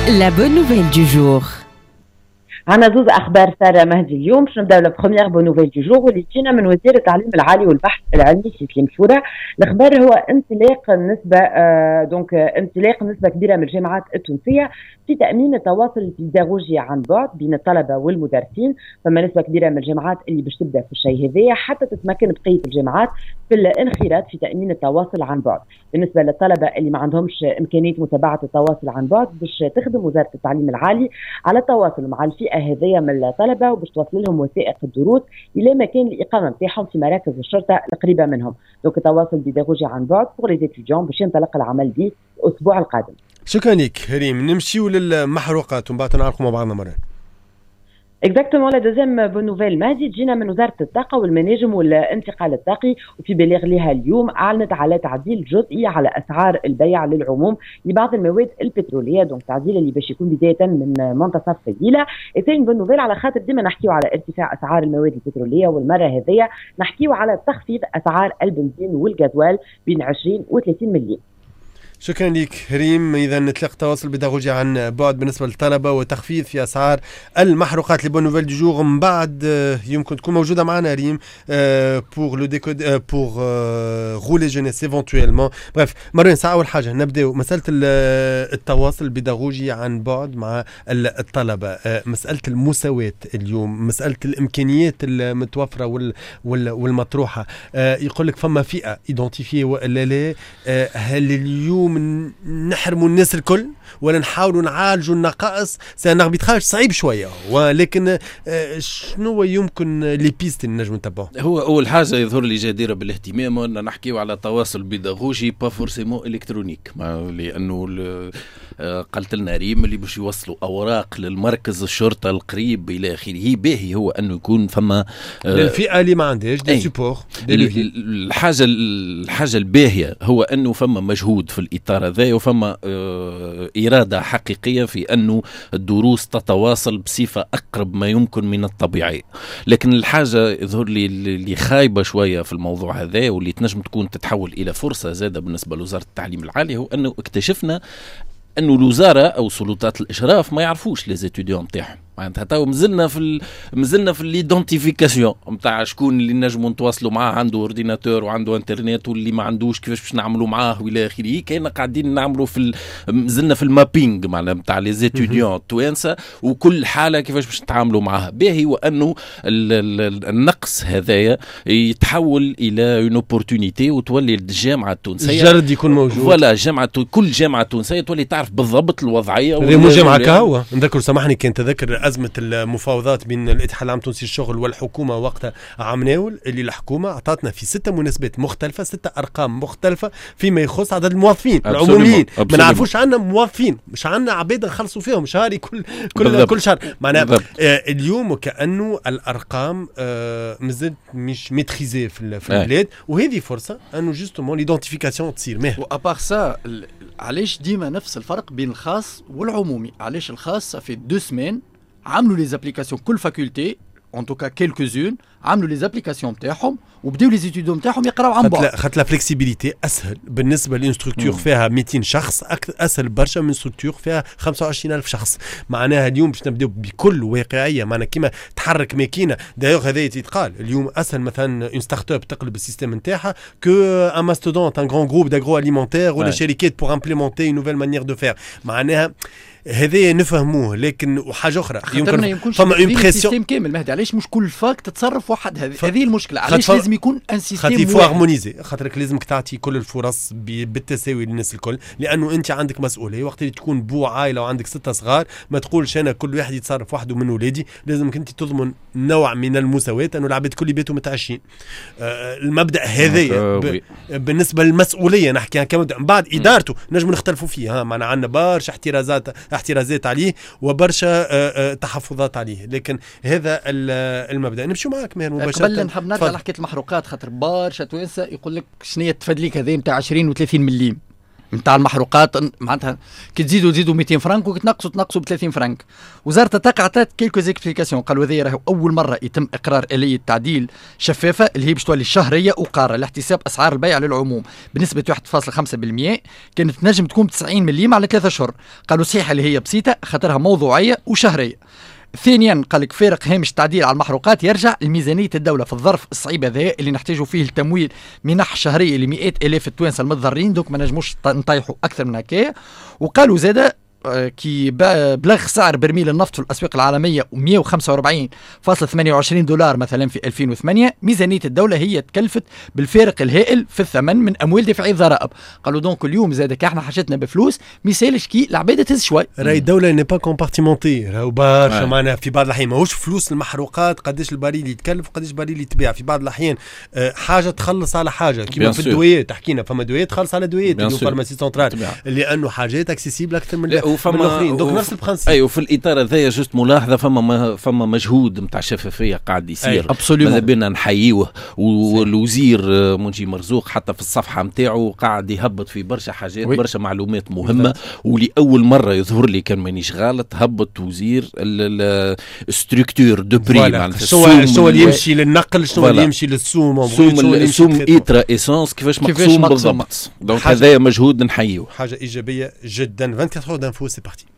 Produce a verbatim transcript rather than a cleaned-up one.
La bonne nouvelle du jour. عنا زوز أخبار سارة مهدي اليوم. باش نبداو بروميير بون نوفيل دو جور واللي تجينا من وزير التعليم العالي والبحث العلمي في كلمشورة. الخبر هو انطلاق نسبة آه دونك انطلاق نسبة كبيرة من الجامعات التونسية في تأمين التواصل البيداغوجي عن بعد بين الطلبة والمدرسين. فما نسبة كبيرة من الجامعات اللي باش تبدا في الشيء هذايا حتى تتمكن بقية الجامعات في الانخراط في تأمين التواصل عن بعد. بالنسبة للطلبة اللي ما عندهمش إمكانية متابعة التواصل عن بعد باش تخدم وزارة التعليم العالي على التواصل مع الفئة هذيا من الطلبة وباش توصل لهم وثائق الدروس إلى مكان الإقامة نتاعهم في مراكز الشرطة القريبة منهم. دونك التواصل بيداغوجي عن بعد بور لي ستوديون باش ينطلق العمل به الأسبوع القادم. شكرا لك هريم. نمشيو للمحروقات ومن بعد نعرفوا مع بعضنا مرة. اكزاكتومون. لا دوزيام بون نوفيل مازي تجينا من وزاره الطاقه والمناجم والانتقال الطاقي، وفي بلاغ لها اليوم اعلنت على تعديل جزئي على اسعار البيع للعموم لبعض المواد البتروليه. دونك تعديل اللي باش يكون بدايه من منتصف فضيله. ثاني بون نوفيل على خاطر ديما نحكيو على ارتفاع اسعار المواد البتروليه، والمره هذيا نحكيو على تخفيض اسعار البنزين والغازوال بين عشرين و ثلاثين مليم. شكرا لك هريم. إذا نطلق تواصل بيداغوجي عن بعد بالنسبة للطلبة وتخفيض في أسعار المحروقات. لي بون نوفيل دو جور من بعد يمكن تكون موجودة معنا ريم بور لو ديكود بور غولي جينيس ايفونتويلمون. بريف مرين ساعة. أول حاجة نبدأ مسألة التواصل البيداغوجي عن بعد مع الطلبة، مسألة المساواة اليوم، مسألة الإمكانيات المتوفرة وال والمطروحة. يقول لك فما فئة إيدونتيفية ولا لا؟ هل اليوم نحرموا الناس الكل ولا نحاولوا نعالجوا النقائص؟ سنغبيتراج صعيب شويه، ولكن شنو يمكن لي بيست اللي نجم نتبعوه؟ هو اول حاجه يظهر لي جديره بالاهتمام ان نحكيو على تواصل بيداغوجي با فورسيمون الكترونيك، لانه قلت لنا ريم اللي باش يوصلوا اوراق للمركز الشرطه القريب الى اخره. باهي هو انه يكون فما للفئه اللي ما عندهاش دي سيبور. الحاجه الحاجه الباهيه هو انه فما مجهود في الإطار هذا، وفما إرادة حقيقية في أنه الدروس تتواصل بصفة أقرب ما يمكن من الطبيعي. لكن الحاجة يظهر لي اللي خايبة شوية في الموضوع هذا واللي تنجم تكون تتحول إلى فرصة زادة بالنسبة لوزارة التعليم العالي، هو أنه اكتشفنا أنه الوزارة أو سلطات الإشراف ما يعرفوش لي ستوديون نتاعهم. معناتها تو مازلنا في ال... مازلنا في ليدونتيفيكاسيون نتاع شكون اللي نجموا نتواصلوا معاه عنده اورديناتور وعنده انترنت، واللي ما عندوش كيفاش باش نعملوا معاه والى اخره. كاين قاعدين نعملوا في ال... مازلنا في المابينغ معناها نتاع لي زيتوديون التوانسه وكل حاله كيفاش باش نتعاملوا معاها. باهي وانه ال... ال... النقص هذايا يتحول الى اون اوبورتونيتي وتولي الجامعه التونسيه الجرد يكون موجود. ولا جامعه كل جامعه تونسيه تولي تعرف بالضبط الوضعيه. مو جامعه كهوه. نذكر سامحني كان تذكر أزمة المفاوضات بين الاتحاد العام التونسي للشغل والحكومة وقتها عمناول، اللي الحكومة أعطتنا في ستة مناسبات مختلفة ستة أرقام مختلفة فيما يخص عدد الموظفين العموميين. ما نعرفوش عنا موظفين، مش عنا عبيد نخلصوا فيهم شهري كل كل بالضبط. كل شهر معناها آه اليوم وكأنه الأرقام آه مازالت مش ميتريزي في, في البلاد، وهذه فرصة أنه جوستومون ليدونتيفيكاسيون تصير. ماهر وأبار سا علاش ديما نفس الفرق بين الخاص والعمومي؟ علاش الخاص في دو سمين عملوا لي زابليكاسيون كل فاكولتي ان توكا كيلكوزون عملوا لي زابليكاسيون نتاعهم وبداو لي زيتوديون نتاعهم يقراو عن بعد. خاطر لا فليكسيبيليتي اسهل بالنسبه لين ستركتور فيها مئتين شخص، اسهل برشا من ستركتور فيها خمسة وعشرين ألف شخص. معناها اليوم باش نبداو بكل واقعيه، معناها كيما تحرك ماكينه. دايوغ هذا يتقال اليوم اسهل مثلا اون ستارت اب تقلب السيستم نتاعها كو ان ماستودونت ان غران جروب داغرو اليمونتير ولا شركات بور امبليمونتي اون نوفيل مانيير دو فير. معناها هذا نفهموه. لكن وحاجه اخرى يمكن فما اون بريسيون كامل مهدي. علاش مش كل فاك تتصرف واحد؟ هذه ف... هذه المشكله. علاش لازم يكون ان سيستم خاطر فو هارمونيزي؟ خاطرك لازمك تعطي كل الفرص بالتساوي للناس الكل، لانه انت عندك مسؤوليه. وقت اللي تكون بو عائله وعندك ستة صغار ما تقولش انا كل واحد يتصرف وحده من ولادي. لازمك انت تضمن نوع من المساواه، انه العباد كل بيتهم متعشين. آه المبدا هذا ب... بالنسبه للمسؤوليه نحكي كمبدا. من بعد ادارته نجم نختلفوا فيها، ها معنا عندنا برشا احترازات احترازات عليه وبرشا تحفظات عليه، لكن هذا المبدا. نمشي معك مهر مباشره. قبل نحب نرجع لحكايه المحروقات، خاطر برشا توانسه يقول لك شنو التفادليك هذا نتاع عشرين و ثلاثين مليم. نتاع المحروقات معناتها كي تزيدوا تزيدوا مئتين فرنك وكي تنقصوا تنقصوا ب ثلاثين فرنك. وزاره الطاقه عطات كيلكو زيكسبليكاسيون، قالوا هذه راهو اول مره يتم اقرار اليه تعديل شفافه اللي هي باش تولي شهريه وقاره لاحتساب اسعار البيع للعموم بنسبه واحد فاصلة خمسة بالمئة، كانت تنجم تكون تسعين مليم على ثلاثة اشهر. قالوا صحيح اللي هي بسيطه خاطرها موضوعيه وشهريه. ثانيا قال لك فارق هامش التعديل على المحروقات يرجع لميزانيه الدوله في الظرف الصعيب هذا اللي نحتاجوا فيه التمويل منح شهريه لمئات الاف التوانسه المتضررين، دوك ما نجموش نطيحوا اكثر من هكايا. وقالوا زاده كي بلغ سعر برميل النفط في الاسواق العالميه مئة وخمسة وأربعين فاصلة ثمانية وعشرين دولار مثلا في ألفين وثمانية، ميزانيه الدوله هي تكلفت بالفارق الهائل في الثمن من اموال دافعي الضرائب. قالوا دونك اليوم زادك احنا حاجتنا بفلوس ما يسالش كي العباد تهز شوي. راهي الدوله ني با كومبارتيمونتي، راهو برشا معناها في بعض الاحيان ماهوش فلوس المحروقات قداش البريل يتكلف وقداش البريل يتباع، في بعض الاحيان حاجه تخلص على حاجه كيما في الدويات حكينا، فما دويات تخلص على دويات اليوم فارماسي سنترال لانه حاجات اكسيسيبل اكثر من الاخرين. دوك نفس البرانسيب. ايوه في الاطار هذايا جست ملاحظه فما فما مجهود نتاع شفافيه قاعد يصير ماذا بينا نحييوه. والوزير منجي مرزوق حتى في الصفحه نتاعو قاعد يهبط في برشا حاجات وي. برشا معلومات مهمه، ولاول مره يظهر لي كان مانيش غلط هبط وزير الستركتور دو بري معناتها شنو شنو اللي يمشي للنقل شنو اللي يمشي للسوم سوم سوم ايترا ايسونس كيفاش مقسوم بالضبط. دونك هذايا مجهود نحييوه، حاجه ايجابيه جدا. أربعة وعشرين دانفو سي بارتي.